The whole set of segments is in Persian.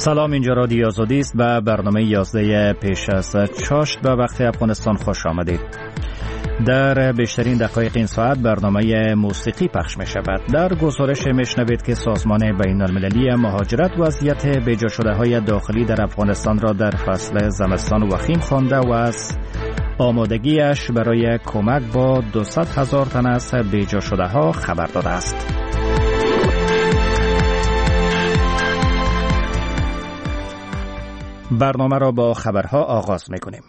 سلام، اینجا رادیو آزادی است و برنامه 11 پیش از چاشت به وقت افغانستان خوش آمدید. در بیشترین دقایق این ساعت برنامه موسیقی پخش می شود. در گزارش میشنوید که سازمان بین المللی مهاجرت وضعیت بیجا شده های داخلی در افغانستان را در فصل زمستان وخیم خوانده و از آمادگیش برای کمک با 200,000 تن از بیجا شده ها خبر داده است. برنامه را با خبرها آغاز می‌کنیم.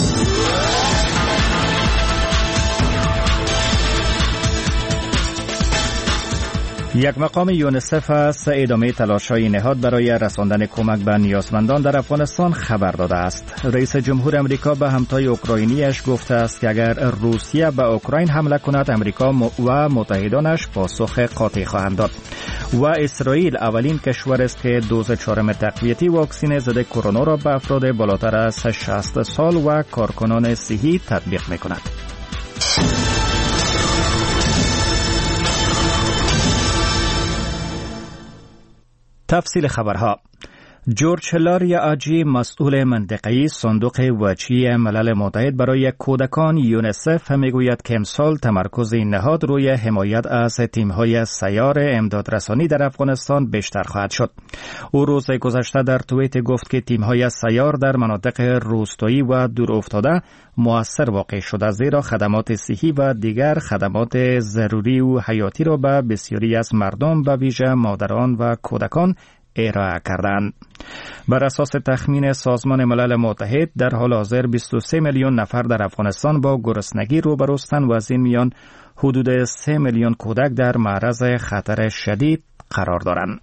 یک مقام یونیسف از ادامه تلاش‌های نهاد برای رساندن کمک به نیازمندان در افغانستان خبر داده است. رئیس جمهور امریکا به همتای اوکراینیش گفته است که اگر روسیه به اوکراین حمله کند، امریکا و متحدانش پاسخ قاطع خواهند داد. و اسرائیل اولین کشور است که دوز 4 تقویتی واکسن ضد کرونا را به افراد بالاتر از 60 سال و کارکنان صحی تطبیق می‌کند. تفصیل خبرها. جورج لاریا آجی، مسئول منطقه‌ای صندوق وجهی ملل متحد برای کودکان یونیسف، میگوید که امسال تمرکز این نهاد روی حمایت از تیم‌های سیار امدادرسانی در افغانستان بیشتر خواهد شد. او روز گذشته در توییت گفت که تیم‌های سیار در مناطق روستایی و دورافتاده مؤثر واقع شده، زیرا خدمات صحی و دیگر خدمات ضروری و حیاتی را به بسیاری از مردم به ویژه مادران و کودکان ارائه کردند. بر اساس تخمین سازمان ملل متحد در حال حاضر 23 میلیون نفر در افغانستان با گرسنگی روبروستند و از این میان حدود 3 میلیون کودک در معرض خطر شدید قرار دارند.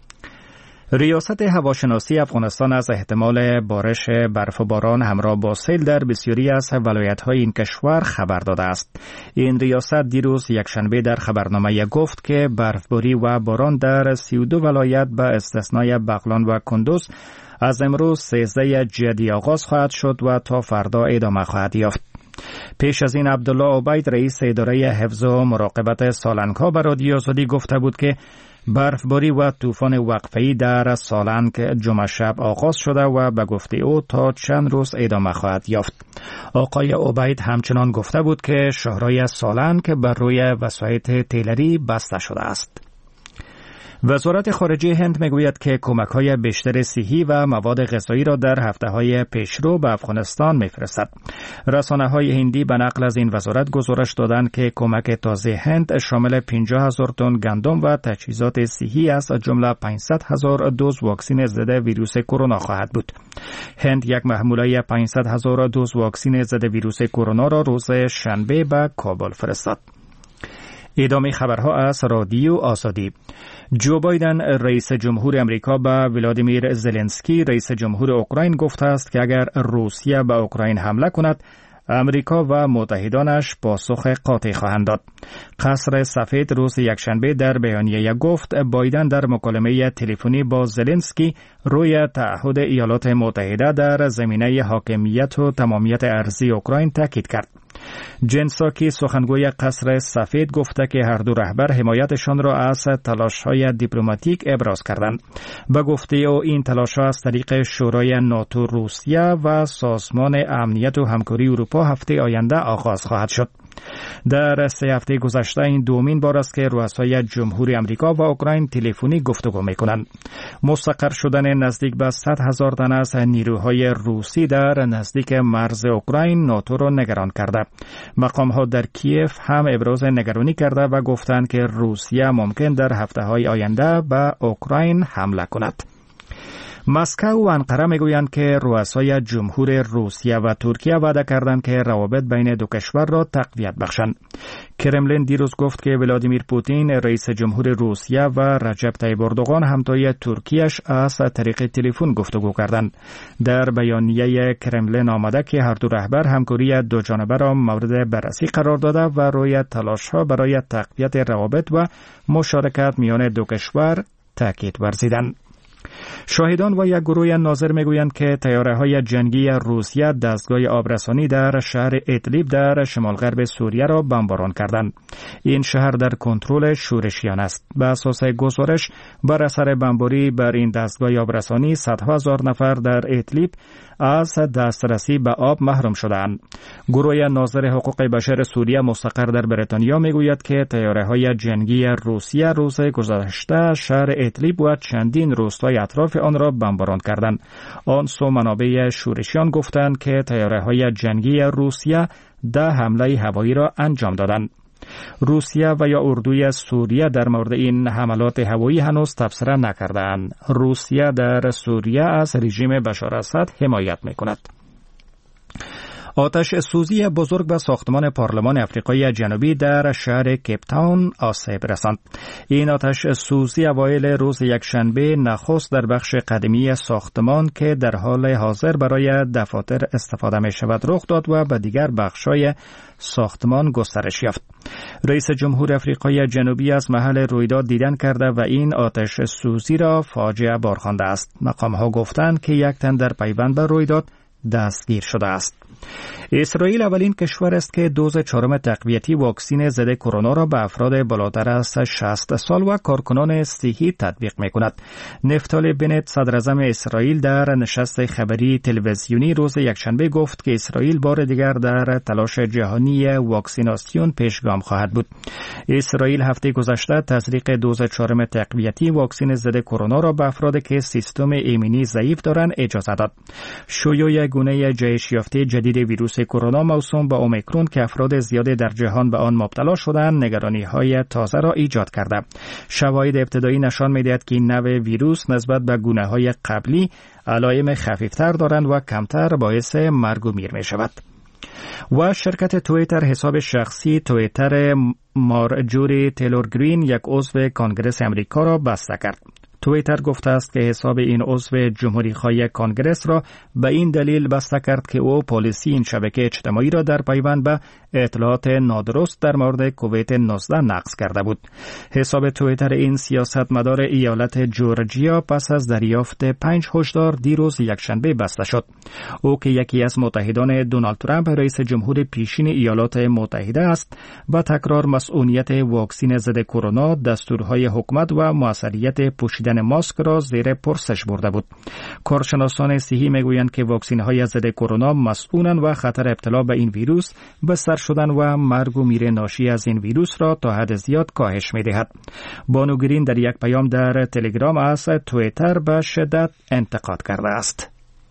ریاست هواشناسی افغانستان از احتمال بارش برف و باران همراه با سیل در بسیاری از ولایت‌های این کشور خبر داده است. این ریاست دیروز یکشنبه در خبرنامه گفت که برفباری و باران در 32 ولایت به استثنای بغلان و کندوز از امروز 13 جدی آغاز خواهد شد و تا فردا ادامه خواهد یافت. پیش از این عبدالله عبید، رئیس اداره حفظ و مراقبت سالنگ‌ها، به رادیو آزادی گفته بود که برفباری و طوفان وقفه‌ای در سالنگ جمعه شب آغاز شده و به گفته او تا چند روز ادامه خواهد یافت. آقای عبید همچنان گفته بود که شاهراه سالنگ بر روی وسایط تیلری بسته شده است. وزارت خارجه هند میگوید که کمک‌های بیشتر صحی و مواد غذایی را در هفته‌های پیشرو به افغانستان می‌فرستد. رسانه‌های هندی به نقل از این وزارت گزارش دادند که کمک تازه هند شامل 50,000 تن گندم و تجهیزات صحی است، از جمله 500,000 دوز واکسن ضد ویروس کرونا خواهد بود. هند یک محموله 500,000 دوز واکسن ضد ویروس کرونا را روز شنبه به کابل فرستاد. ادامه خبرها از رادیو آزادی. جو بایدن، رئیس جمهور امریکا، به ولادیمیر زلنسکی، رئیس جمهور اوکراین، گفته است که اگر روسیه به اوکراین حمله کند، امریکا و متحدانش پاسخ قاطع خواهند داد. قصر سفید روز یکشنبه در بیانیه گفت بایدن در مکالمه تلفنی با زلنسکی روی تعهد ایالات متحده در زمینه حاکمیت و تمامیت ارضی اوکراین تاکید کرد. جن ساکی، سخنگوی قصر سفید، گفته که هر دو رهبر حمایتشان را از تلاش‌های دیپلماتیک ابراز کردند. به گفته او این تلاش‌ها از طریق شورای ناتو، روسیه و سازمان امنیت و همکاری اروپا هفته آینده آغاز خواهد شد. در 3 هفته گذشته این دومین بار است که رؤسای جمهوری امریکا و اوکراین تلفنی گفتگو می‌کنند. مستقر شدن نزدیک به 100,000 تن از نیروهای روسی در نزدیک مرز اوکراین ناتو را نگران کرده. مقام‌ها در کیف هم ابراز نگرانی کرده و گفتند که روسیه ممکن در هفته‌های آینده به اوکراین حمله کند. مسکو و انقره میگویند که رؤسای جمهور روسیه و ترکیه وعده کردند که روابط بین دو کشور را تقویت بخشند. کرملین دیروز گفت که ولادیمیر پوتین، رئیس جمهور روسیه، و رجب طیب اردوغان، همتای ترکیه‌اش، از طریق تلفن گفتگو کردند. در بیانیه کرملین آمده که هر دو رهبر همکاری دو جانبه را مورد بررسی قرار داده و روی تلاش‌ها برای تقویت روابط و مشارکت میان دو کشور تاکید ورزیدند. شاهدان و یک گروه ناظر میگویند که طیاره‌های جنگی روسیه دستگاه آبرسانی در شهر ادلیب در شمال غرب سوریه را بمباران کردند. این شهر در کنترل شورشیان است. به اساس گزارش بر اثر بمباری بر این دستگاه آبرسانی صدها هزار نفر در ادلیب از دسترسی به آب محروم شدند. گروه ناظر حقوق بشر سوریه مستقر در بریتانیا میگوید که طیاره‌های جنگی روسیه روز گذشته شهر ادلیب و چندین روستای اطراف آن را بمباران کردند. آن سو منابع شورشیان گفتند که طیاره‌های جنگی روسیه 10 حمله هوایی را انجام دادند. روسیه و یا اردوی سوریه در مورد این حملات هوایی هنوز تبصره نکردند. روسیه در سوریه از رژیم بشار اسد حمایت می‌کند. آتش سوزی بزرگ به ساختمان پارلمان آفریقای جنوبی در شهر کیپ تاون آسیب رساند. این آتش سوزی اوایل روز یکشنبه نخست در بخش قدیمی ساختمان که در حال حاضر برای دفاتر استفاده می شود رخ داد و به دیگر بخش‌های ساختمان گسترش یافت. رئیس جمهور آفریقای جنوبی از محل رویداد دیدن کرده و این آتش سوزی را فاجعه بار خوانده است. مقام‌ها گفتند که یک تن در پیوند به رویداد دستگیر شده است. اسرائیل اولین کشور است که دوز 4 تقویتی واکسن ضد کرونا را به افراد بالاتر از 60 سال و کارکنان صحی تطبیق می‌کند. نفتالی بنت صدر اعظم اسرائیل در نشست خبری تلویزیونی روز یکشنبه گفت که اسرائیل بار دیگر در تلاش جهانی واکسیناسیون پیشگام خواهد بود. اسرائیل هفته گذشته تزریق دوز 4 تقویتی واکسن ضد کرونا را به افرادی که سیستم ایمنی ضعیف دارند اجازه داد. شیوع گونه جهش یافته جدید ویروس کرونا موسوم به اومیکرون که افراد زیادی در جهان به آن مبتلا شدند نگرانی‌های تازه را ایجاد کرده. شواهد ابتدایی نشان می‌دهد که این نوع ویروس نسبت به گونه‌های قبلی علائم خفیفتر دارند و کمتر باعث مرگ و میر می‌شود. و شرکت توییتر حساب شخصی توییتر مارجوری تیلور گرین یک عضو کانگرس امریکا را بسته کرد. توییتر گفته است که حساب این عضو جمهوری‌خواه کانگرس را به این دلیل بسته کرد که او پالیسی این شبکه اجتماعی را در پیوند به اطلاعات نادرست در مورد کووید 19 نقض کرده بود. حساب توییتر این سیاستمدار ایالت جورجیا پس از دریافت 5 هشدار دیروز یکشنبه بسته شد. او که یکی از متحدان دونالد ترامپ رئیس جمهور پیشین ایالات متحده است و تکرار مسئولیت واکسن ضد کرونا، دستورهای حکومت و موثریت پوشیدن ماسک را زیر پرسش برده بود. کارشناسان صحی میگویند که واکسن‌های ضد کرونا مسئولند و خطر ابتلا به این ویروس به سر شدن و مرگ و میر ناشی از این ویروس را تا حد زیاد کاهش می‌دهد. بانو گرین در یک پیام در تلگرام از توییتر به شدت انتقاد کرده است.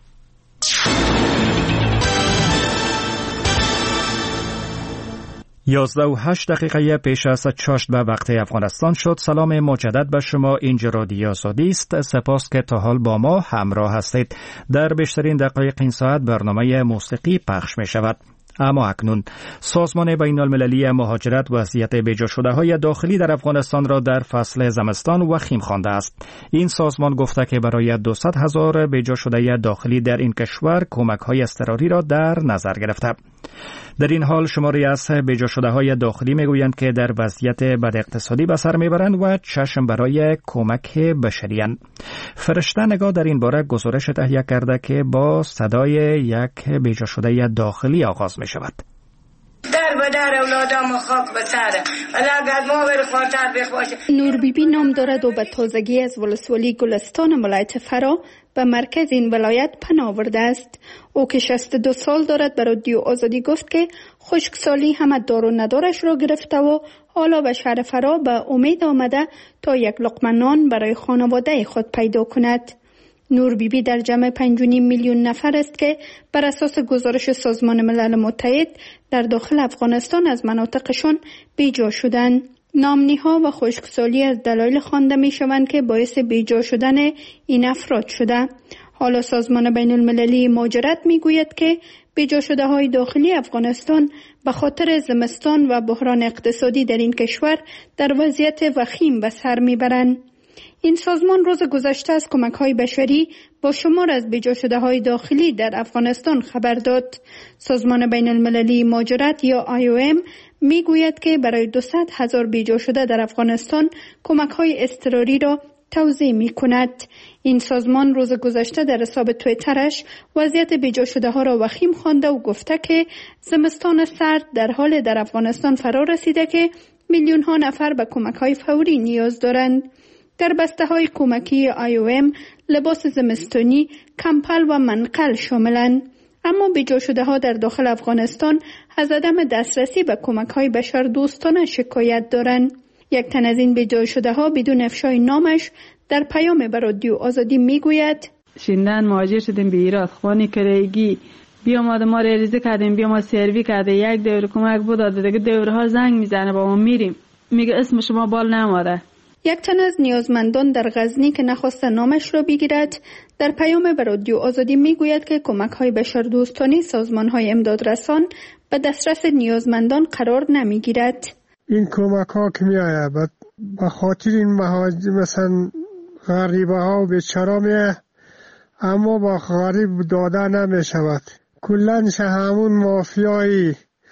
11:08 پیش از چاشت به وقت افغانستان شد. سلام مجدد به شما. اینجا رادیو آزادی است. سپاس که تا حال با ما همراه هستید. در بیشترین دقایق این ساعت برنامه موسیقی پخش می شود. اما اکنون سازمان بین المللی مهاجرت وضعیت بیجا شده های داخلی در افغانستان را در فصل زمستان وخیم خوانده است. این سازمان گفته که برای 200,000 بیجا شده داخلی در این کشور کمک های اضطراری را در نظر گرفته. در این حال شماری از بیجا شده های داخلی میگویند که در وضعیت بد اقتصادی به سر میبرند و چشم برای کمک بشری‌اند. فرشته نگاه در این باره گزارش تهیه کرده که با صدای یک بیجا شده داخلی آغاز می شود. در به در اولادام خاک به سره اگر ما بر خاطر بخواشه. نور بیبی نام دارد و به تازگی از ولسوالی گلستان ولایت فرا به مرکز این ولایت پناه آورده است. او که 62 سال دارد به رادیو آزادی گفت که خشکسالی همه دار و ندارش را گرفته و حالا به شهر فرا به امید آمده تا یک لقمه نان برای خانواده خود پیدا کند. نور بیبی در جمع 5.5 میلیون نفر است که بر اساس گزارش سازمان ملل متحد در داخل افغانستان از مناطقشان بیجا شدند. نامنی‌ها و خشکسالی از دلایل خوانده می‌شوند که باعث بیجا شدن این افراد شده. حالا سازمان بین المللی مهاجرت می‌گوید که بیجا شده های داخلی افغانستان به خاطر زمستان و بحران اقتصادی در این کشور در وضعیت وخیم به سر می‌برند. این سازمان روز گذشته از کمک‌های بشری با شمار از بیجا شده های داخلی در افغانستان خبر داد. سازمان بین المللی مهاجرت یا IOM میگوید که برای 200,000 بیجا شده در افغانستان کمک‌های اضطراری را توضیح می کند. این سازمان روز گذشته در حساب توییترش وضعیت بیجا شده ها را وخیم خوانده و گفته که زمستان سرد در حال در افغانستان فرا رسیده که میلیون ها نفر به کمک های فوری نیاز دارند. در بسته های کمکی IOM لباس زمستانی، کمپل و منقل شاملند. اما بیجا شده ها در داخل افغانستان از عدم دسترسی به کمک های بشر دوستانه شکایت دارند. یک تن از این بیجا شده ها بدون افشای نامش در پیام به رادیو آزادی میگوید: شیندن مهاجر شدیم به ایران، خانی کرایگی بیامد ما ریزه کردیم، بیامد سروی کرده، یک دور کمک بود داده، دیگه دورها زنگ میزنه با ما میریم، میگه اسم شما بال نماده. یک تن از نیازمندان در غزنی که نخواست نامش را بگیرد در پیام به رادیو آزادی میگوید که کمک های بشردوستانه سازمان های امدادرسان به دسترس نیازمندان قرار نمیگیرد. این کمک ها که می آید به خاطر این مهاجر مثلا غریبه ها و بیچاره می، اما با غریب داده نمی شود. کلنش همون مافیای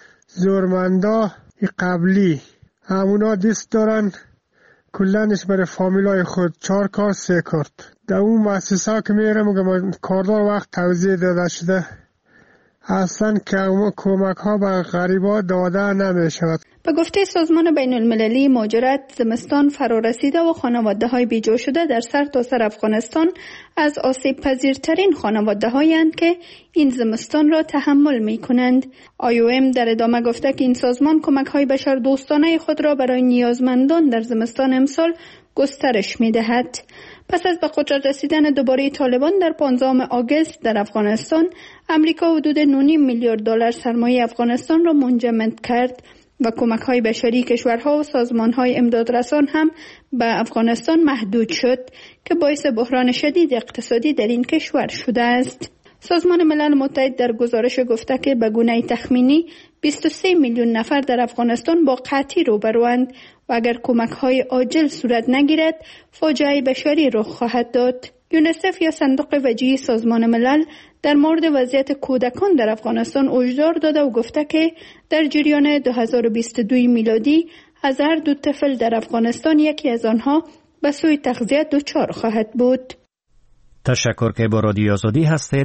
زورمندا قبلی همونا دست دارن، کلنش برای فامیلای خود 4 کار 3 کارت. در اون مؤسسه که میرم میگم کاردار وقت توضیح داده شده اصلا که کمک ها به غریبا داده نمی شود. به گفته سازمان بین المللی مهاجرت، زمستان فرا رسیده و خانواده های بیجا شده در سرتاسر افغانستان از آسیب پذیرترین خانواده هایند که این زمستان را تحمل می کنند. IOM در ادامه گفته که این سازمان کمک های بشر دوستانه خود را برای نیازمندان در زمستان امسال گسترش می دهد. پس از به قدرت رسیدن دوباره طالبان در 15 آگوست در افغانستان، امریکا حدود 9.5 میلیارد دلار سرمایه افغانستان را منجمد کرد و کمک‌های بشری کشورها و سازمان‌های امدادرسان هم به افغانستان محدود شد که باعث بحران شدید اقتصادی در این کشور شده است. سازمان ملل متحد در گزارش گفته که به گونه تخمینی 23 میلیون نفر در افغانستان با قحطی روبروند و اگر کمک‌های عاجل صورت نگیرد فاجعه بشری رخ خواهد داد. یونیسف یا صندوق وجیه سازمان ملل در مورد وضعیت کودکان در افغانستان هشدار داده و گفته که در جریان 2022 میلادی از هر 2 طفل در افغانستان یکی از آنها به سوی تغذیه دچار خواهد بود. تشکر که با رادیو آزادی هستید.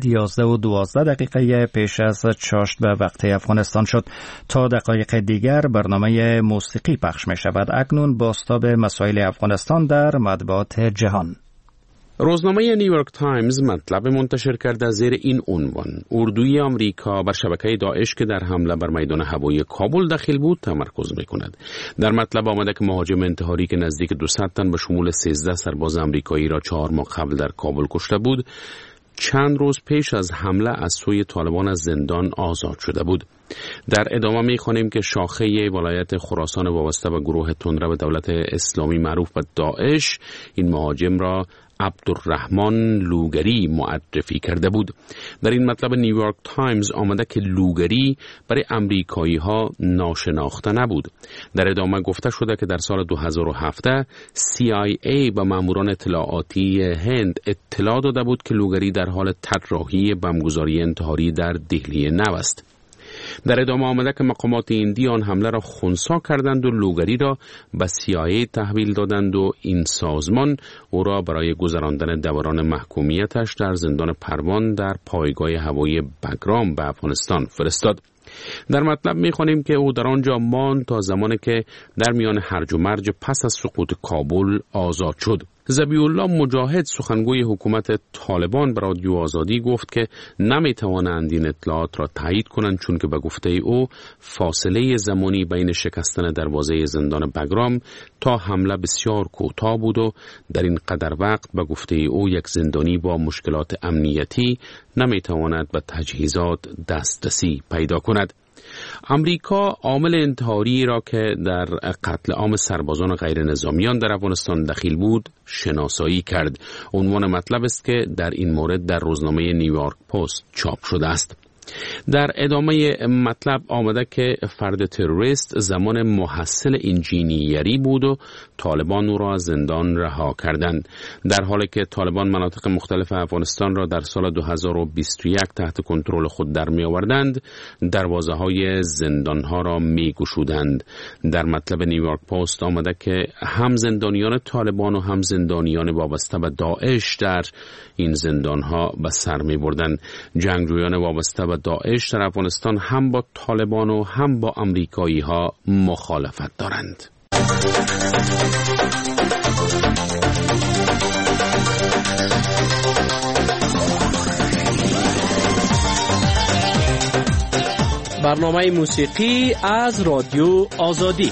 11:12 پیش از چاشت به وقت افغانستان شد. تا دقایق دیگر برنامه موسیقی پخش می شود. اکنون بازتاب مسائل افغانستان در مطبوعات جهان. روزنامه نیویورک تایمز مطلب منتشر کرده زیر این عنوان: اردوی آمریکا بر شبکه داعش که در حمله بر میدان هوایی کابل دخیل بود تمرکز می‌کند. در مطلب آمده که مهاجم انتحاری که نزدیک 200 تن به شمول 13 سرباز آمریکایی را 4 ماه قبل در کابل کشته بود، چند روز پیش از حمله از سوی طالبان از زندان آزاد شده بود. در ادامه می‌خوانیم که شاخه ولایت خراسان وابسته به گروه تندرو دولت اسلامی معروف به داعش این مهاجم را عبدالرحمن لوگری معرفی کرده بود. در این مطلب نیویورک تایمز آمده که لوگری برای امریکایی ها ناشناخته نبود. در ادامه گفته شده که در سال 2017 CIA به ماموران اطلاعاتی هند اطلاع داده بود که لوگری در حال طراحی بمبگذاری انتحاری در دهلی نو است. در ادامه آمده که مقامات هندی آن حمله را خنثی کردند و لوگری را به CIA تحویل دادند و این سازمان او را برای گذراندن دوران محکومیتش در زندان پروان در پایگاه هوایی بگرام به افغانستان فرستاد. در مطلب می‌خوانیم که او در آنجا ماند تا زمانی که در میان هرج و مرج پس از سقوط کابل آزاد شد. ذبیح الله مجاهد سخنگوی حکومت طالبان به رادیو آزادی گفت که نمی‌توانند این اطلاعات را تایید کنند چون که به گفته او فاصله زمانی بین شکستن دروازه زندان بگرام تا حمله بسیار کوتاه بود و در این قدر وقت به گفته او یک زندانی با مشکلات امنیتی نمی‌تواند به تجهیزات دسترسی پیدا کند. امریکا عامل انتحاری را که در قتل عام سربازان غیر نظامیان در افغانستان دخیل بود شناسایی کرد. عنوان مطلب است که در این مورد در روزنامه نیویورک پست چاپ شده است. در ادامه مطلب آمده که فرد تروریست زمان محصل انجینیری بود و طالبان او را از زندان رها کردند، در حالی که طالبان مناطق مختلف افغانستان را در سال 2021 تحت کنترل خود در می آوردند، دروازه‌های زندان‌ها را می گشودند. در مطلب نیویورک پست آمده که هم زندانیان طالبان و هم زندانیان وابسته به داعش در این زندان‌ها به سر می بردند. جنگجویان وابسته به داعش در افغانستان هم با طالبان و هم با امریکایی‌ها مخالفت دارند. برنامه موسیقی از رادیو آزادی.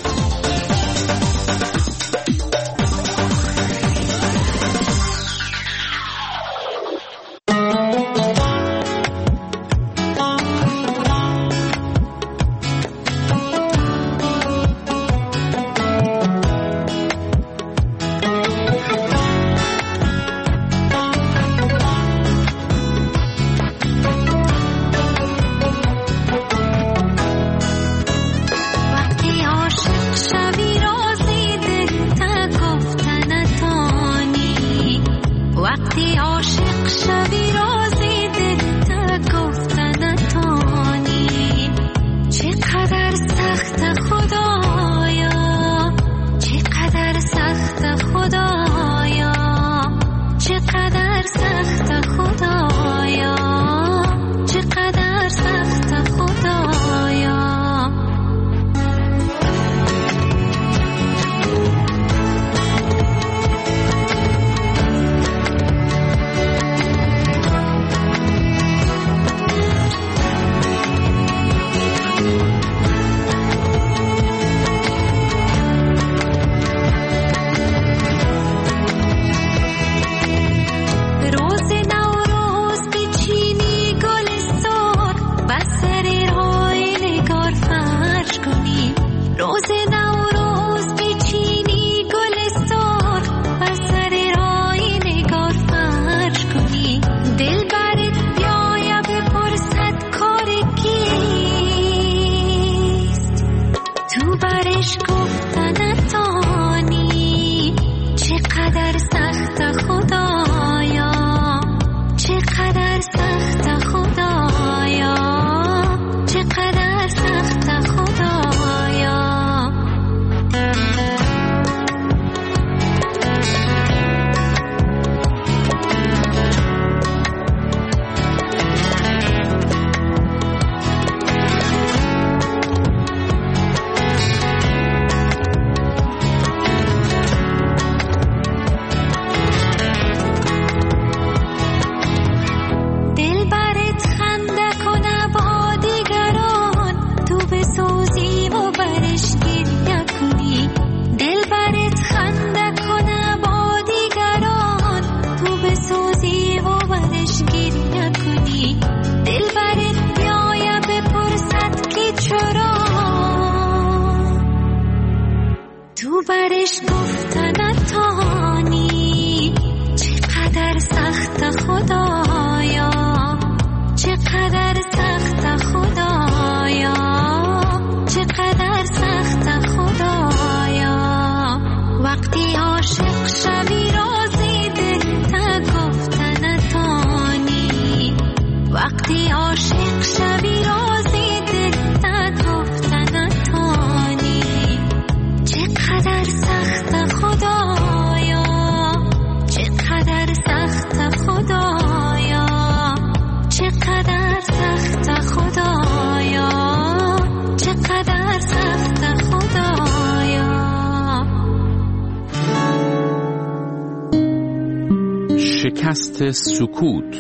شکست سکوت.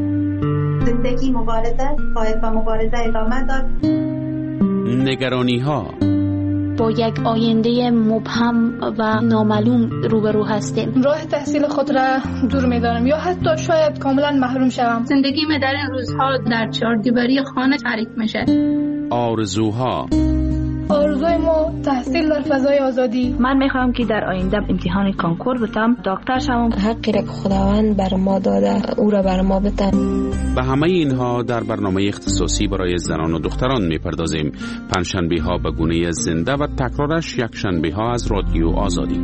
زندگی مبارزه، باید با مبارزه ادامه داد. نگرانی ها. با یک آینده مبهم و نامعلوم روبرو هستیم. راه تحصیل خود را دور می‌دانم یا حتی شاید کاملا محروم شوم. زندگی من در این روزها در چهار دیواری خانه تعریف میشه. آرزوها. آرزوی ما و تحصیل در فضای آزادی. من میخوام که در آینده امتحان کانکور بتم، دکتر شوم. حقی را که خداوند بر ما داده او را بر ما بده. به همه اینها در برنامه اختصاصی برای زنان و دختران میپردازیم. پنجشنبه ها به گونه زنده و تکرارش یک شنبه ها از رادیو آزادی.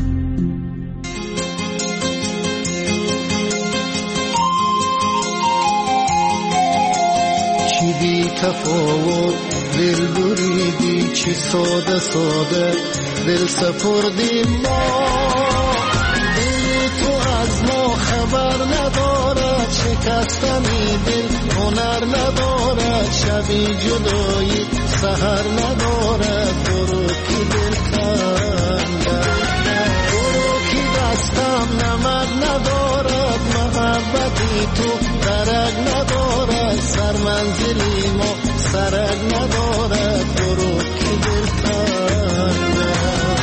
چی بی تفاوت دل بریدی، چی ساده ساده دل سپردی ما. دل تو از ما خبر ندارد، شکستنی دل هنر ندارد، شبی جدایی سحر ندارد. برو کی دل کنده، برو کی دستم نمک ندارد، محبتی تو درک ندارد، سر منزلی ما سرک ندارد. برو کی دل کنده.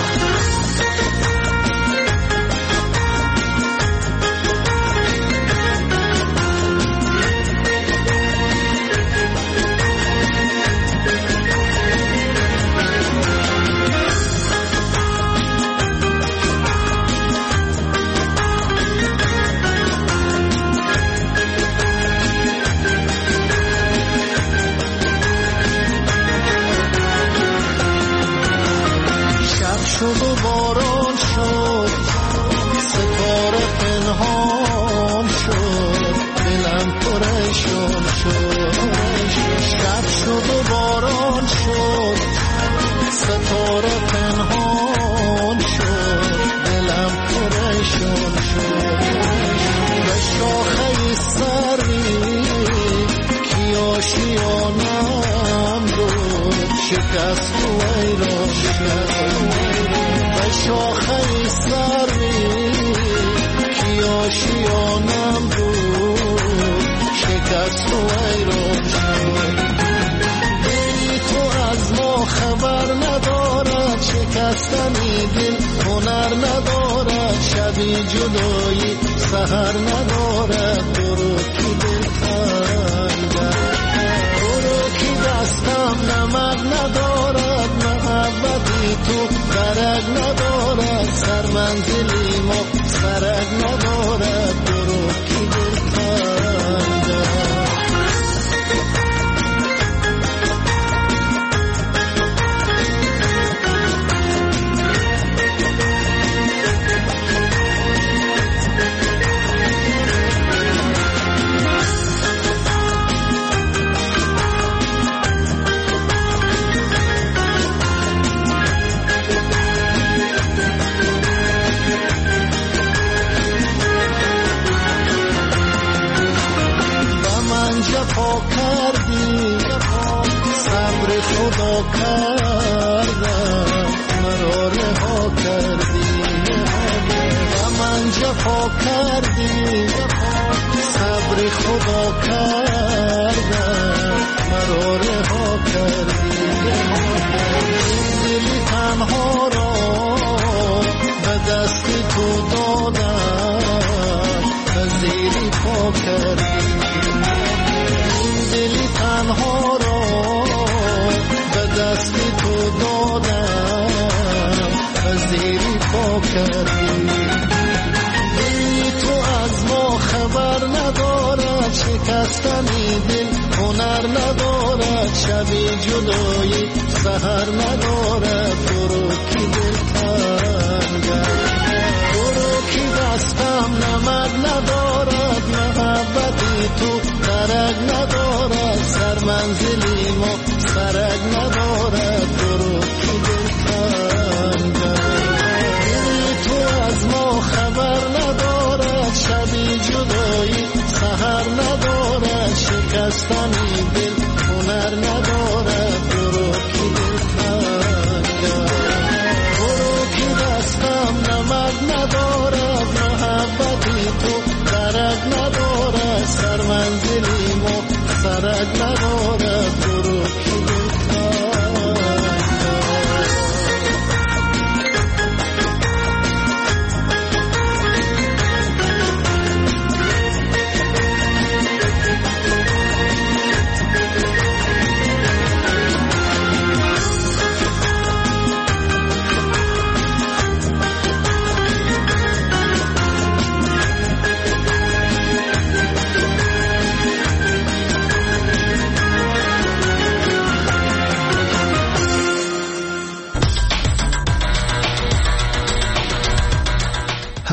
شد و باران شد، ستاره پنهان شد، دلم پریشان شد. شب شد و باران شد، ستاره پنهان شد، دلم پریشان شد. به شاخه سری کی آشیانم رو شکست و ویران شد. به شاخه سری کی آشیانم رو شکست و ویران شد. دلی تو از ما خبر ندارد، شکستنی دل هنر ندارد، شبی جدایی سحر ندارد. برو کی دل کنده، برو کی دستم نمک ندارد، محبتی تو درک ندارد، سر منزلی ما سرک ندارد. برو کی دل کنده. جفا کردی، صبر خدا کردم، مرا رها کردی. و من جفا کردی، صبر خدا کردم، مرا رها کردی. دلی تنها را به دست تو دادم، به زیری پا کردی. دلی تنها را به دست تو دادم، از زیری پا کردی. دلی تو از ما خبر ندارد، شکستنی دل هنر ندارد، شبی جدایی سحر ندارد. برو کی دل کنده، برو کی دستم نمک ندارد، محبتی تو درک ندارد، سر منزلی ما سرک ندارد. برو کی دل کنده، دلی تو از ما خبر ندارد، شبی جدایی سحر ندارد، شکستنی دل هنر ندارد. برو کی دل کنده.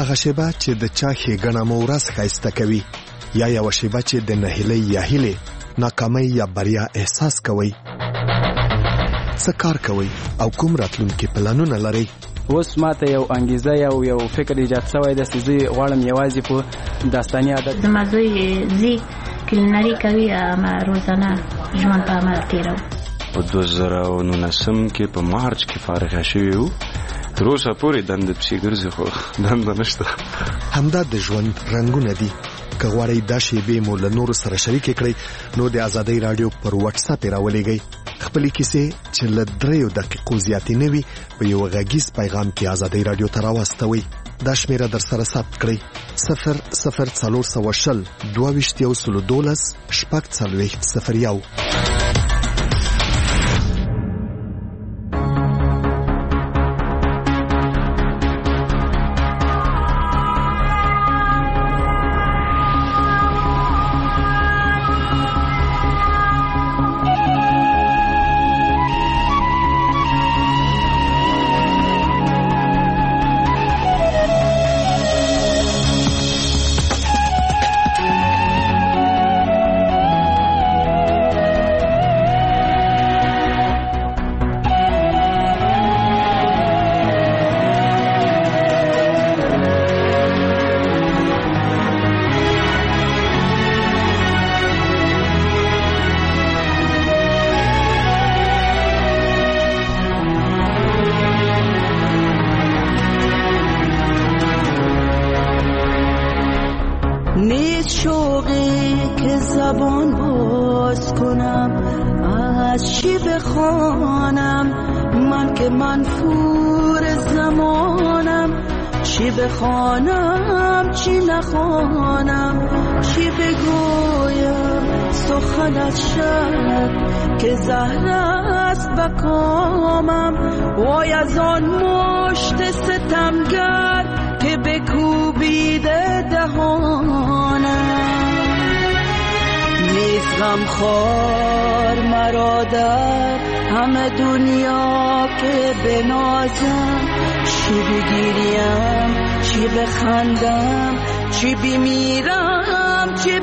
هغه شیبه چې د چا ښېګڼه مو ورځ ښایسته کوي، یا یوه شیبه چې د نهیلۍ یا هیلې، ناکامۍ یا بریا احساس کوئ. څه کار کوئ او کوم راتلونکي پلانونه لرئ؟ اوس ماته یو انګیزه یو فکر ایجاد شوی دی چې زه غواړم یوازې په داستاني عادت زما زوی زی کلینري کوي، ما روزانه ژوند په عمل تېروم. په 2019 کې په مارچ کې فارغه شوی وو، تر اوسه پورې دنده پسې ګرځي خو دنده نشته. همدا د ژوند رنګونه دي. که غواړئ دا شیبې مو له نورو سره شریکې کړئ نو د ازادۍ راډیو پر واتس اپ یې راولېږئ. خپلې کیسې چې له 3 دقیقو زیاتې نه وي په یو غږیز پیغام کې ازادۍ راډیو ته راواستوئ. دا شمیره در سره ثبت کړئ: 00420 22 12 بخوانم چی نخوانم، چی بگویم سخنت شد که زهر است بکامم. وای از آن مشت ستمگر که بکوبیده دهانم. نیست غمخوار مرا در همه دنیا که بنازم، چی بگیریم چی بخندم، چی بمیرم چی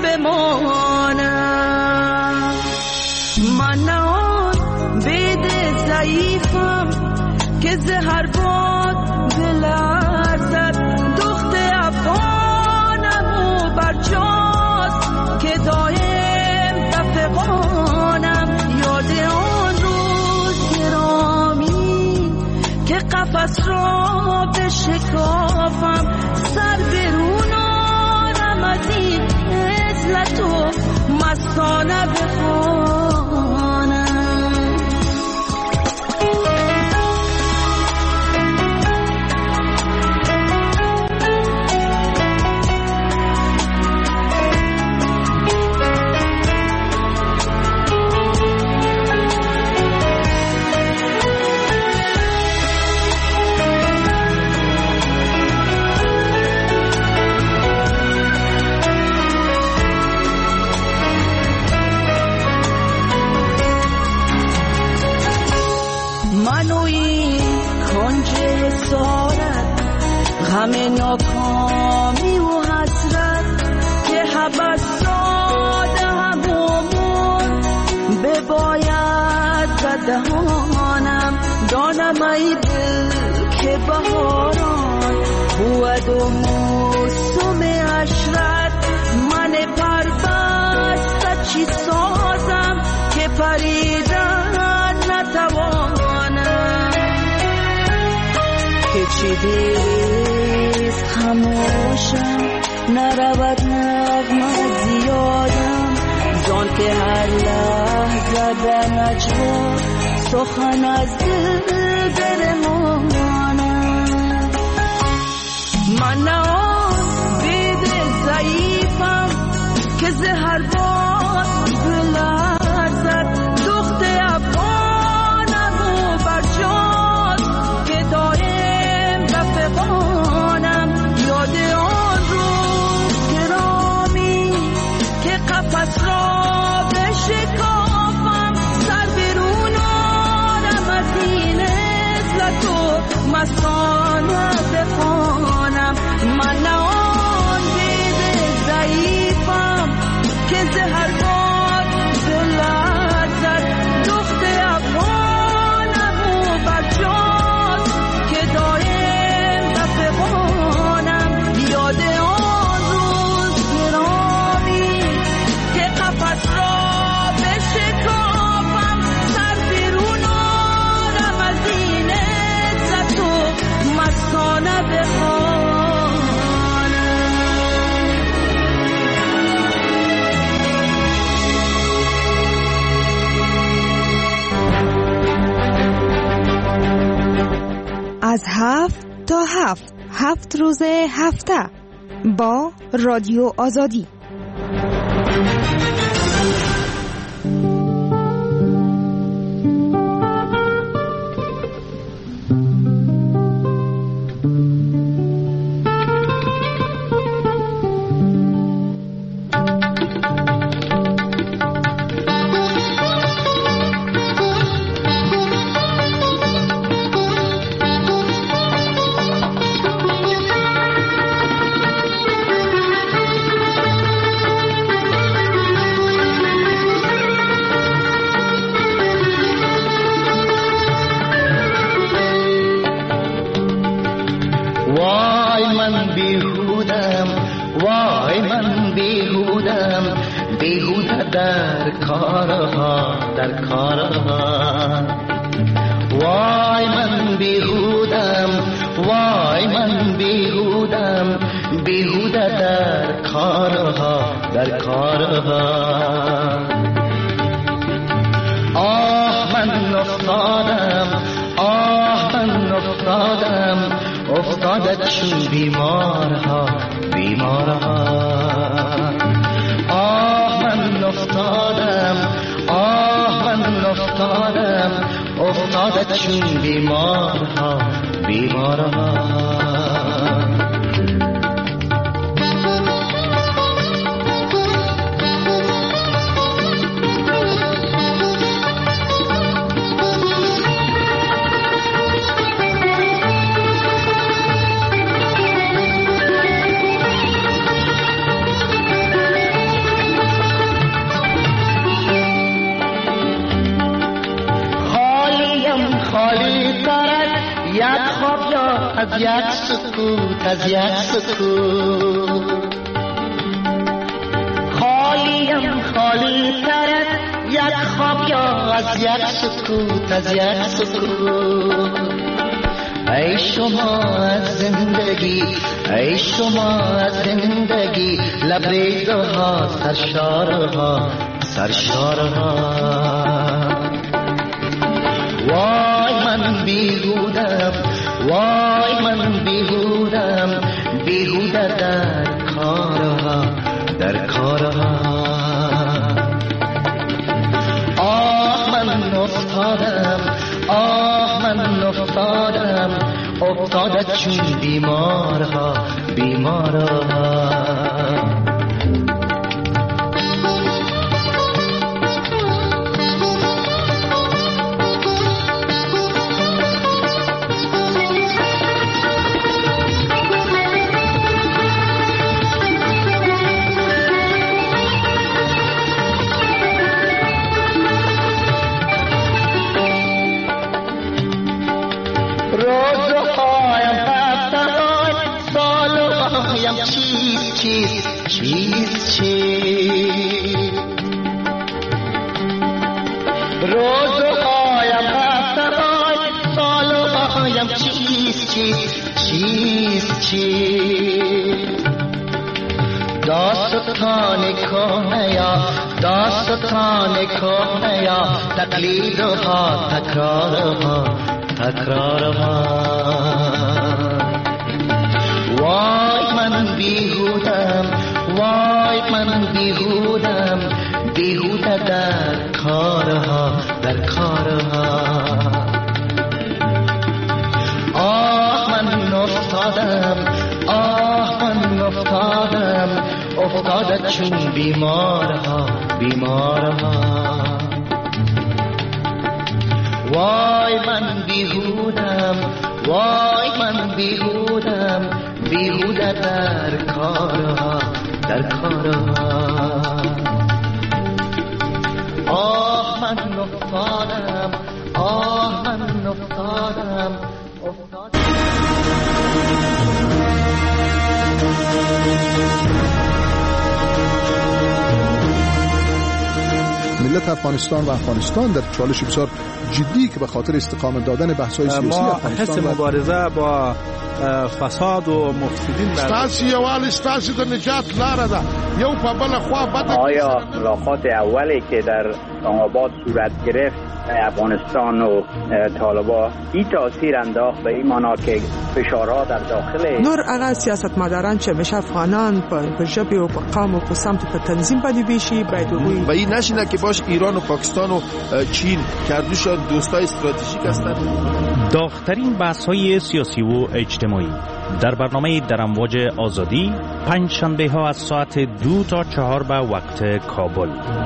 بمانم. من نه آن بید ضعیفم که زهر باد بلرزد، دخت افغانم و برجاست که دایم دفقانم. یاد آن روز گرامی که قفس را بشکافم، سر برونانم از این عزلت و مستانه بخوانم. همه ناکامی و حسرت که حبس داده همون بباید دهانم. دانم ای دل که بهاران بود و موسم عشرت، من پربسته چی سازم که پریدن نتوانم. که چی دیست خموشم نرود نغمه زیادم، زان که هر لحظه در نجوا سخن از دل برمانم. من نه آن بید ضعیفم که زهر باد بلرزد، دخت افغانم و برجاست که دایم دفقانم. یاد آن روز گرامی که قفس را بشکافم، سر برون آرم از این عزلت و مستانه بخوانم. من از 7 تا 7 7 روز هفته با رادیو آزادی. ای شما از زندگی، ای شما از زندگی، لبریزها سرشارها سرشارها. وای من بیهودم، وای من بیهودم، بیهوده در کارها در کارها. آه من افتادم، آه من افتادم، افتاده چون بیمارها بیمارها. داستان کهنیا، داستان کهنیا، تقلیدها تکرارها تکرارها. وای من بیهودم، وای من بیهودم، بیهوده در کارها در کارها. آه من افتادم، آه من افتادم، افتاده چون بیمارها بیمارها. وای من بیهودم، وای من بیهودم، بیهوده در کارها در کارها. آه من افتادم، آه من افتادم، افتادم. ملت افغانستان و افغانستان در چالش بسیار جدی که به خاطر استقامت دادن بحث‌های سیاسی افغانستان حس مبارزه با فساد و مفسدین ستاسي یوال ستاسي د نجات لاره ده. یو په بل خوا بده. آیا ملاقات اولی که در اسلام صورت گرفت افغانستان و طالبان این تاثیر انداخت به این معنا که فشارها در داخل نور اغا سیاستمداران چې میشه افغانان په ژبه او په قوم او په سمت په تنظیم باندې بیشي باید و این نشینه که باش ایران و پاکستان و چین کردوشان دوستای استراتژیک هستند. داغ‌ترین بحث‌های سیاسی و اجتماعی در برنامه در امواج آزادی پنج شنبه ها از ساعت 2 تا 4 به وقت کابل.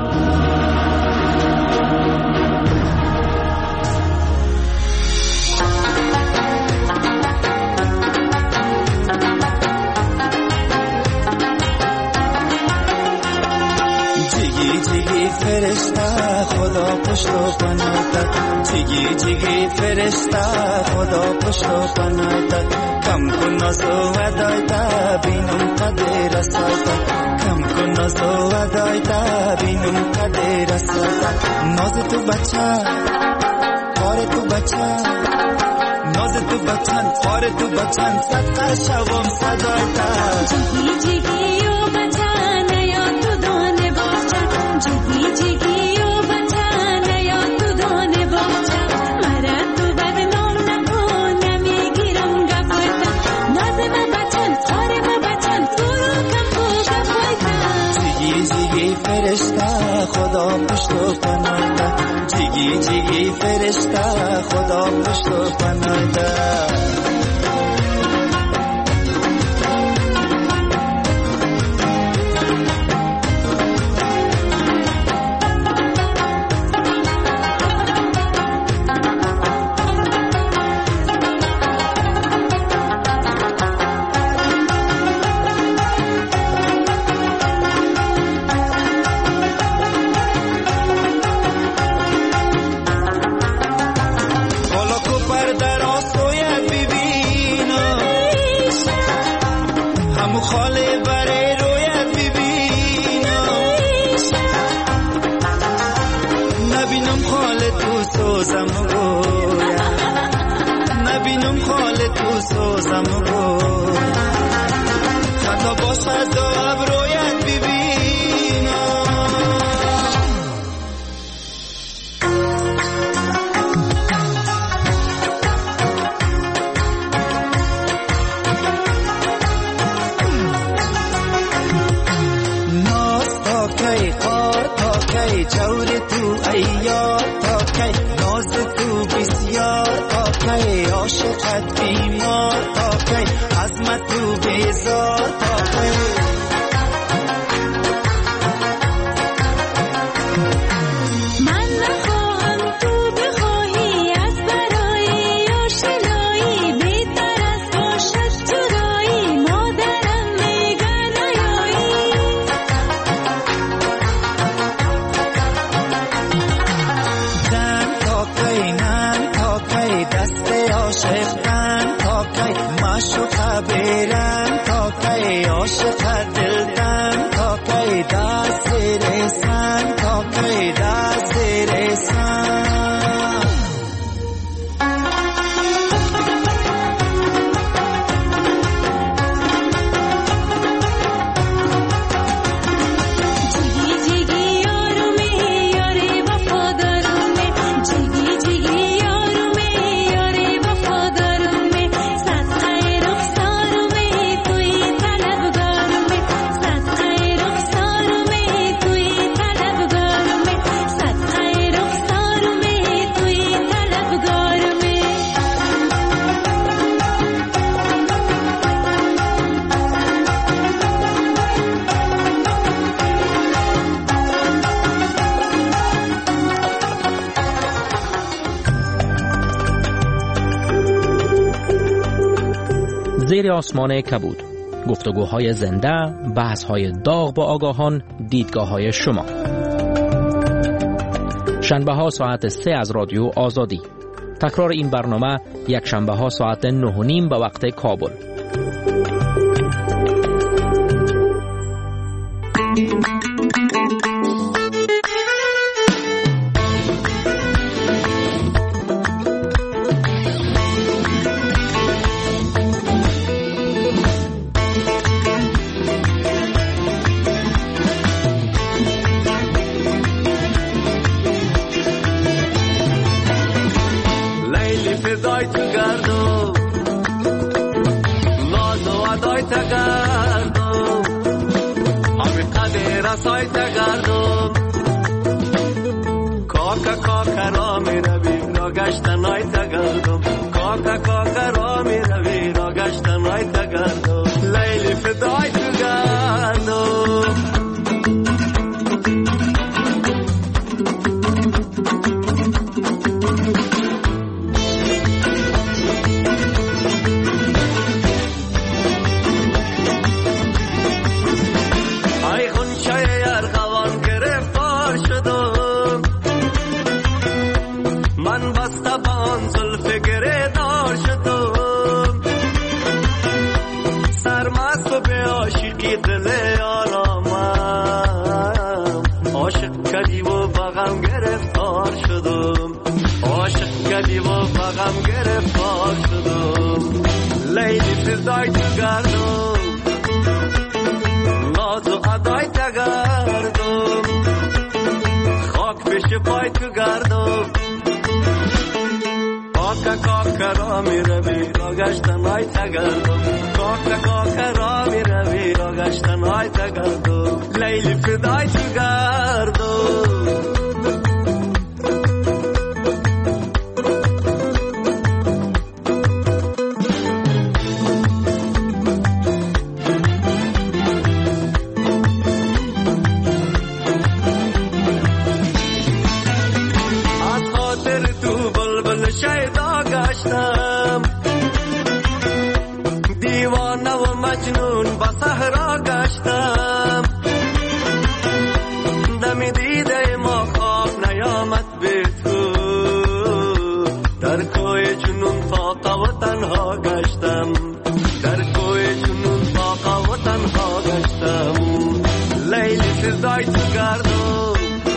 فرشته خدا پشت و پناه جیگی جیگی فرشته خدا پشت و پناه کم کن نازو ودایتا بینم قدر رسایتا کم کن نازو ودایتا بینم قدر رسایتا ناز تو بچه کار تو بچه ناز تو بچن کار تو بچن صدقه شوم صدایتا جیگی جیگی و بچه نیا تو دانه باشن جیگی جیگی و بچه نیا تو دانه باشن مرا تو بدنام نکن نمیگیرم گفایتا نازم بچن خارم بچن تو رو کم تو گفایتا جیگی جیگی فرشته خدا پشت و پناه جیگی جیگی فرشته خدا پشت و پناه زیر آسمان کبود، گفتگوهای زنده، بحث‌های داغ با آگاهان، دیدگاه‌های شما. شنبه‌ها ساعت 3 از رادیو آزادی. تکرار این برنامه یک شنبه‌ها ساعت 9:30 به وقت کابل. فدای تو گردم ناز و ادای تو گردم همه قدر رسای تو گردم کاکا کاکا را می روی را گشتنای تو گردم کاکا کاکا را می روی را گشتنای تو گردم لیلی فدای تو گردم غم گرفتار شدم لیلی فدای تو گردم ناز و ادای تو گردم خاک پیش پای تو گردم کاکا کاکا را می روی را گشتنای تو گردم کاکا کاکا را می روی را گشتنای تو گردم لیلی فدای تو گردم دیوانه و مجنون با صحرا گشتم دم دیده ما خواب نیامد به تو در کوی جنون فاقه و تنها گشتم در کوی جنون فاقه و تنها گشتم لیلی فدای تو گردم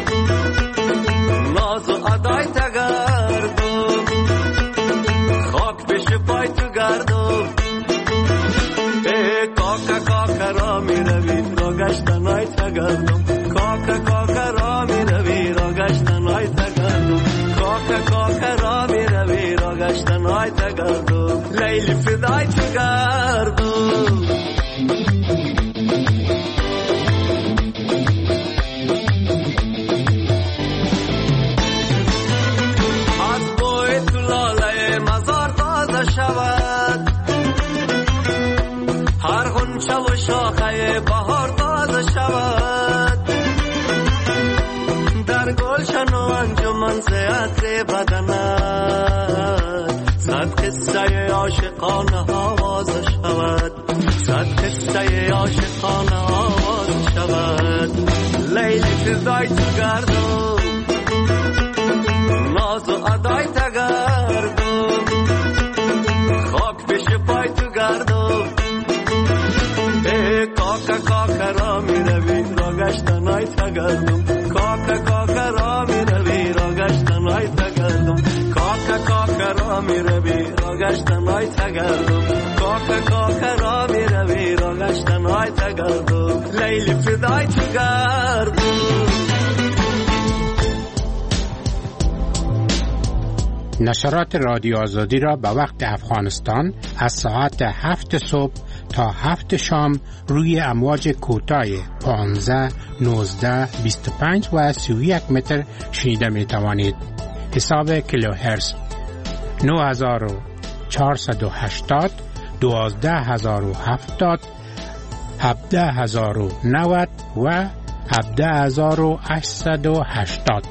ناز و ادای تو گردم خاک پیش پای تو گردم کاکا کاکا را می روی را گشتنای تو گردم کاکا کاکا را می روی را گشتنای تو گردم کاکا کاکا را می روی را گشتنای تو گردم لیلی فدای تو گردم از بوی تو لاله مزار تازه شود هر غنچه و شاخه بهار تازه شود در گلشن و انجمن زیعت بدنت صد قصه عاشقانه آواز شود صد قصه عاشقانه آواز شود لیلی فدای تو گردم ناز و ادای تو گردم خاک پیش پای تو گردم کاکا کاکا را می روی را گشتنای تو گردم کاکا کاکا را می روی را گشتنای تو گردم کاکا کاکا را می روی را گشتنای تو گردم کاکا کاکا را می روی را گشتنای تو گردم لیلی فدای تو گردم نشرات رادیو آزادی را به وقت افغانستان از ساعت 7 صبح تا 7 شام روی امواج کوتاه 15, 19, 25 و 31 متر شنیده می توانید. حساب کیلوهرتز 9480, 12070, 17090 و 17880.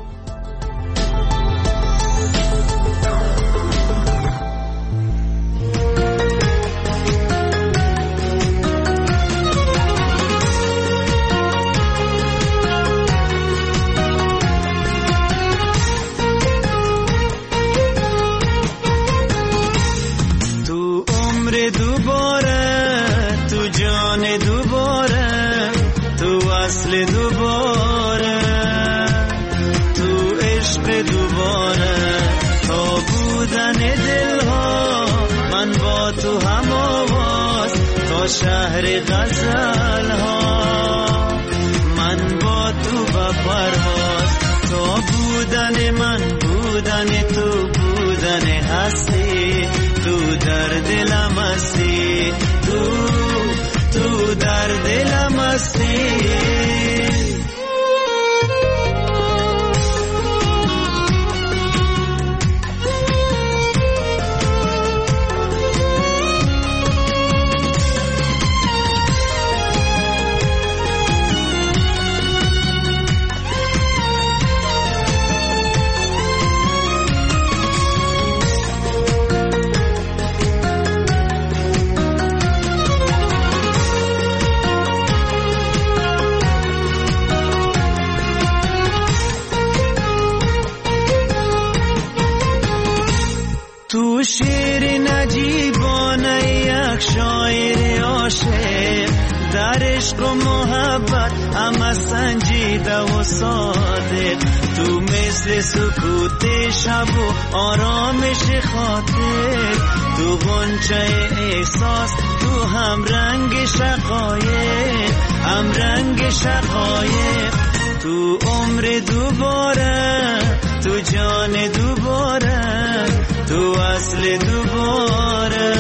شهر غزل ها من با تو با پرواز تو بودن من بودن تو بودن بودن هستی، تو در دلم هستی، تو در دلم هستی. تو شعر نجیبانه یک شاعر عاشق، در عشق و محبت همه سنجیده و صادق. تو مثل سکوت شب و آرامش خاطر، تو غنچه احساس، تو هم رنگ شقایق، هم رنگ شقایق. تو عمر دوباره، تو جان دوباره، تو اصل دوباره،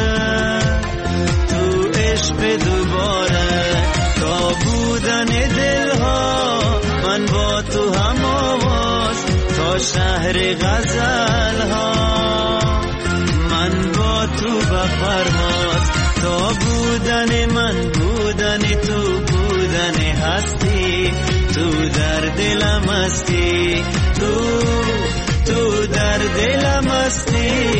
تو عشق دوباره. تا بودن دلها من با تو هم آواز، تا شهر غزل ها من با تو بپرواز. تا بودن من بودن تو بودن هستی، تو در دلم هستی، تو در دلم هستی.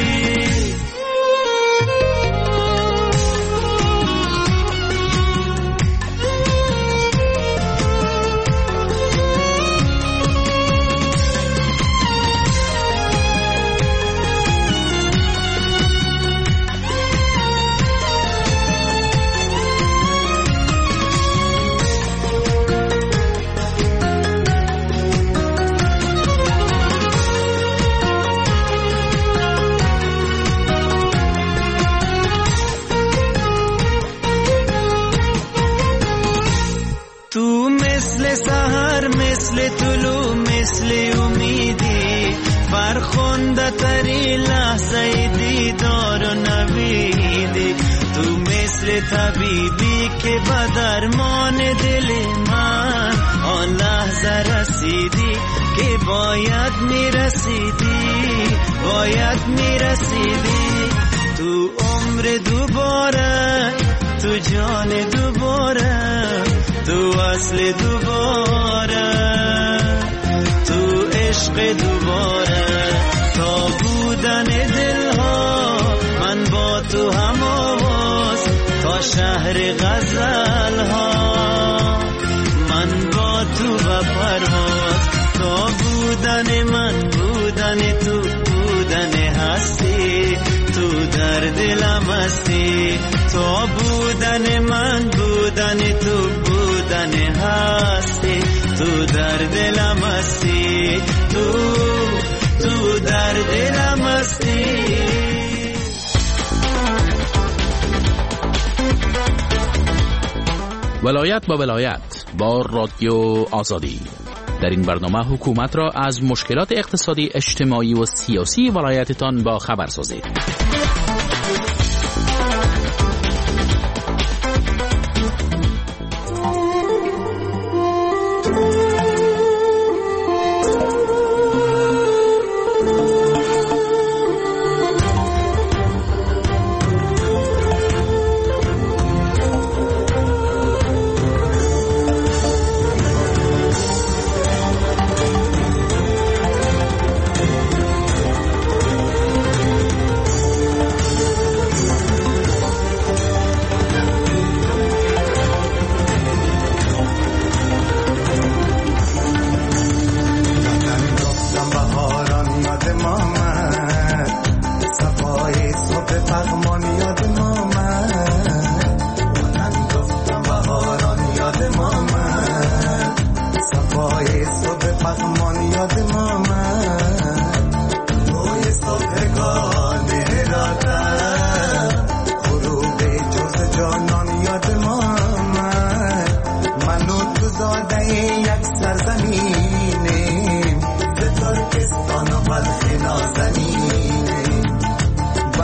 سحر مثل طلوع مثل امیدی، فرخنده تری لحظه دیدار و نویدی. تو مثل طبیبی که به درمان دل من آن لحظه رسیدی که باید میرسیدی، باید میرسیدی. تو عمر دوباره، تو جان دوباره، تو اصل دوباره، تو عشق دوباره. تا بودن دلها من با تو هم آواز، تا شهر غزل ها من با تو بپرواز. تا بودن من بودن تو بودن هستی، تو در دلم هستی. تا بودن من بودن تو بودن هستی، تو در دلم هستی، تو در دلم هستی. ولایت با ولایت با رادیو آزادی. در این برنامه حکومت را از مشکلات اقتصادی، اجتماعی و سیاسی ولایتتان با خبر سازید. سرزمینیم ز ترکستان و بلخ نازنینیم.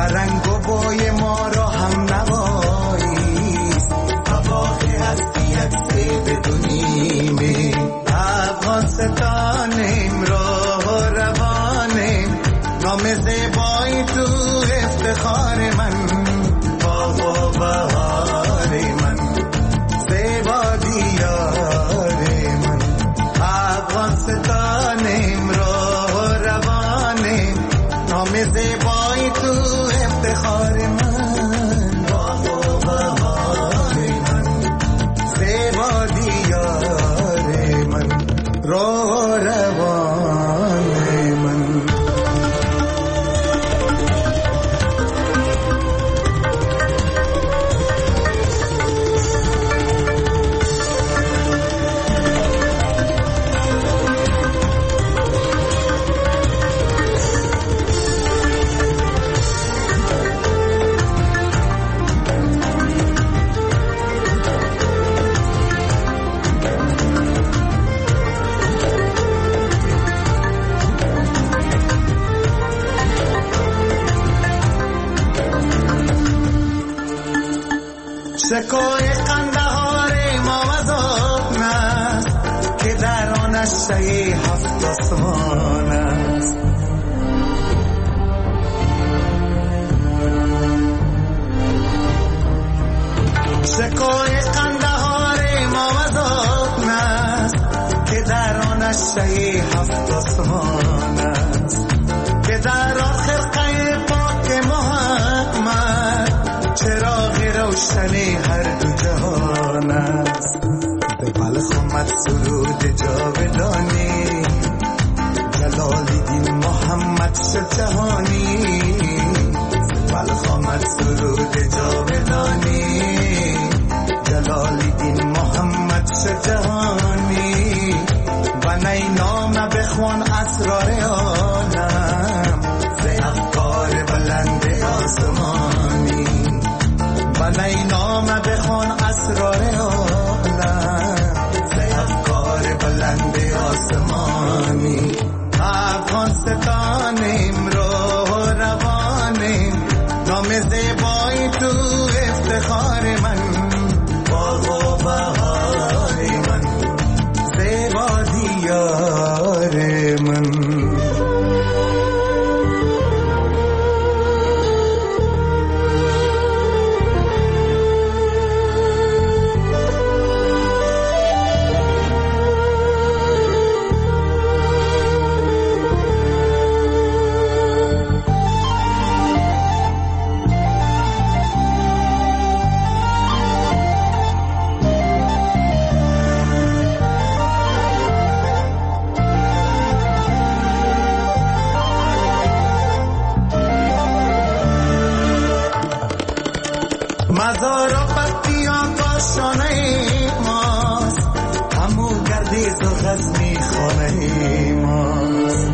رنگ و بوی ما را هم نواییست. هوای هستی عکس بدونیم افغانستانیم، راه روانیم، نام زیبایی تو افتخار من، باغ و بهار من، زیبا دیار من. افغانستانیم، راه روانیم، نام زیبایی تو افتخار من، باغ و بهار من، زیبا دیار من، راه روان من. شکوه قندهار ما وزاد است که در آن اشعه هفت آسمان است. شکوه قندهار ما وزاد است که در آن اشعه هفت آسمان است، که در آن خرقه پاک محمد چراغ روشنی هر دو جهان است. به بلخ آمد سرود جاودانی، جلال دین محمد شد جهانی. به بلخ آمد سرود جاودانی، جلال دین محمد شد جهانی. و نی نام بخوان اسرار عالم، ز افکار بلند آسمانی. و نی نام بخوان اسرار عالم، ز افکار بلند آسمانی. افغانستانیم، راه روانیم، نام زیبایی تو افتخار من، باغ و بهار من، زیبا دیار من. مزار و پتیان کاشانه ماست، همو گردیز و غزنی خانه ماست.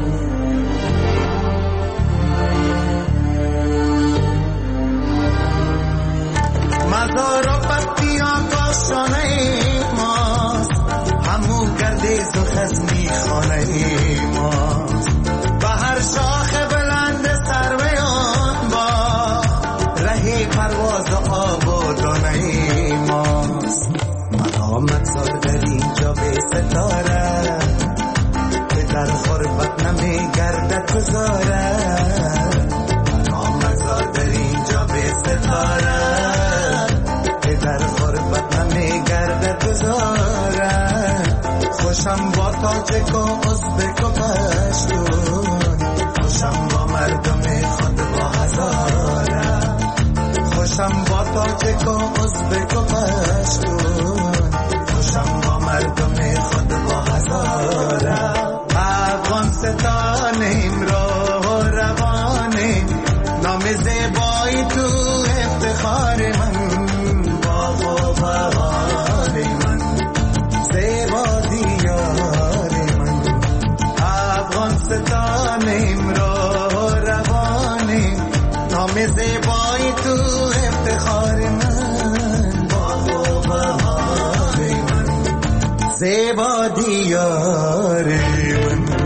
مزار و پتیان کاشانه ماست، همو گردیز و غزنی خانه ماست. و هر شاخ بلند سروی آن با رهی پرواز آبادانه ماست. ملامت زار در اینجا به ستاره، که در غربت نمی گردد گذاره. ملامت زار در اینجا به ستاره، که در غربت نمی گردد گذاره. خوشم با تاجک و ازبک و پشتون، خوشم با مردم خود با هزاره. خوشم با تاجک و ازبک و پشتون، خوشم با مردم خود با هزاره. افغانستانیم، راه روانیم، نام زیبایی تو افتخار من، باغ و بهار من، زیبا دیار من. افغانستانیم، راه روانیم، نام زیبایی تو افتخار من، باغ و بهار من، زیبا دیار من.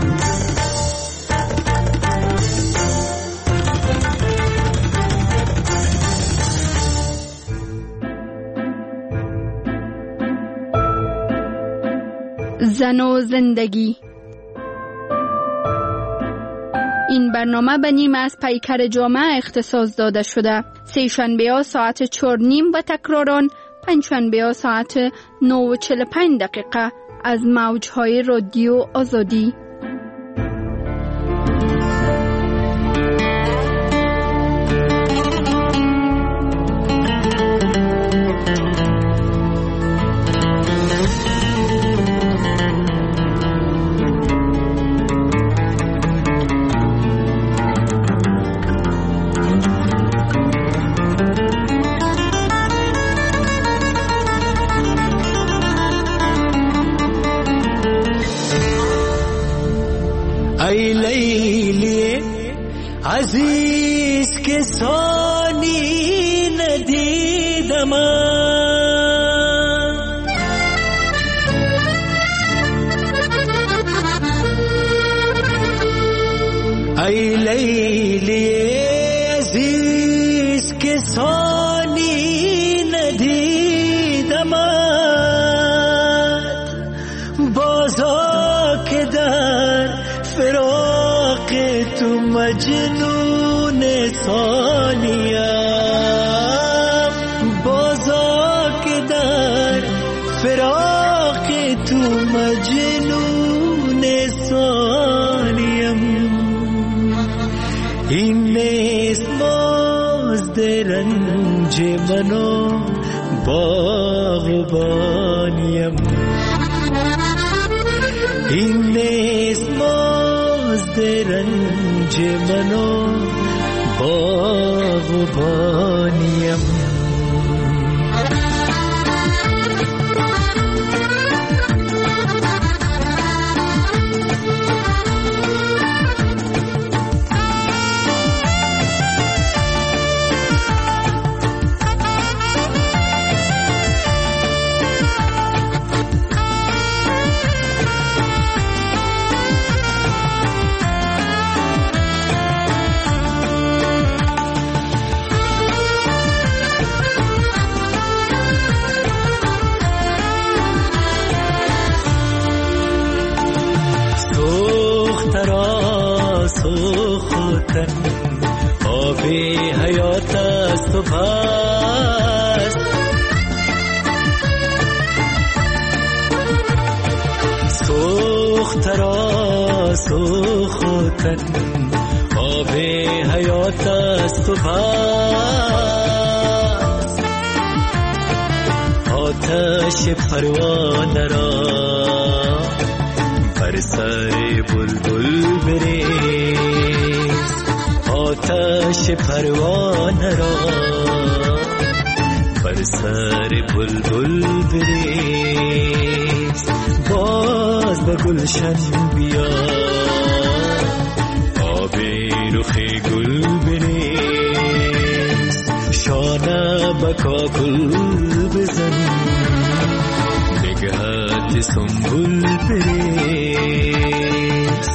زن و زندگی. این برنامه به نیم از پیکر جامعه اختصاص داده شده. سه شنبه ها ساعت 4:30 و تکراران پنج شنبه ها ساعت 9:45 از موجهای رادیو آزادی. ای لیلی عزیز که ثانی ندیدم، ای لیلی عزیز که ثانی ندیدم، بازا که در فراق تو مجنون ثانیم، بازا که در فراق تو مجنون ثانیم. این نیست مزد رنج منو باغبانیم، این نیست مزد رنج منو باغبانیم. آب حیات است و پس سوخترا سوختن، آب حیات است و پس آتش پروانه را بر سر بلبل بریز، آتش پروانه را بر سر بلبل بریز. باز به گلشن بیا، آب رخ گل بریز، شانه به کاکل بزن، نگهت سنبل بریز.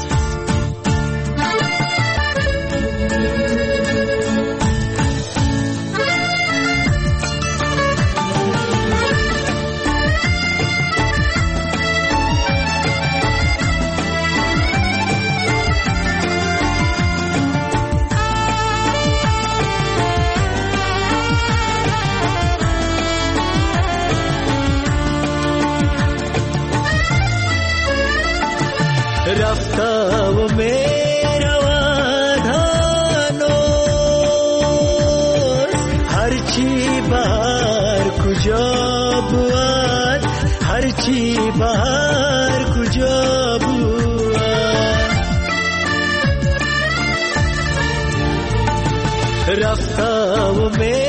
رفته و میرود هنوز، هرچی بهر کجا بود، هرچی بهر کجا بود. رفته و میرود